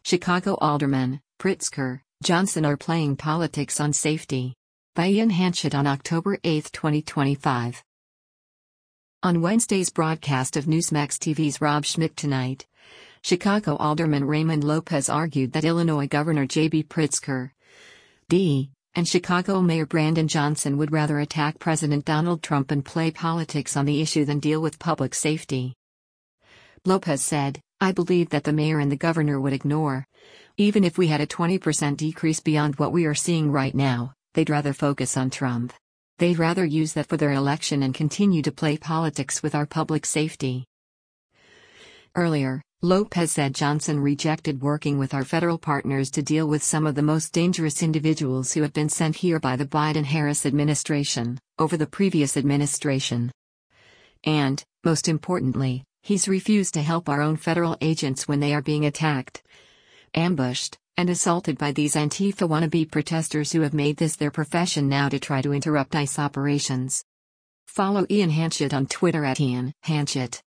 Chicago Alderman Pritzker, Johnson are playing politics on safety. By Ian Hanchett on October 8, 2025. On Wednesday's broadcast of Newsmax TV's Rob Schmitt Tonight, Chicago Alderman Raymond Lopez argued that Illinois Governor J.B. Pritzker, D., and Chicago Mayor Brandon Johnson would rather attack President Donald Trump and play politics on the issue than deal with public safety. Lopez said, "I believe that the mayor and the governor would ignore. Even if we had a 20% decrease beyond what we are seeing right now, they'd rather focus on Trump. They'd rather use that for their election and continue to play politics with our public safety." Earlier, Lopez said Johnson rejected working with our federal partners to deal with some of the most dangerous individuals who have been sent here by the Biden-Harris administration, over the previous administration. And, most importantly, he's refused to help our own federal agents when they are being attacked, ambushed, and assaulted by these Antifa wannabe protesters who have made this their profession now to try to interrupt ICE operations. Follow Ian Hanchett on Twitter @IanHanchett.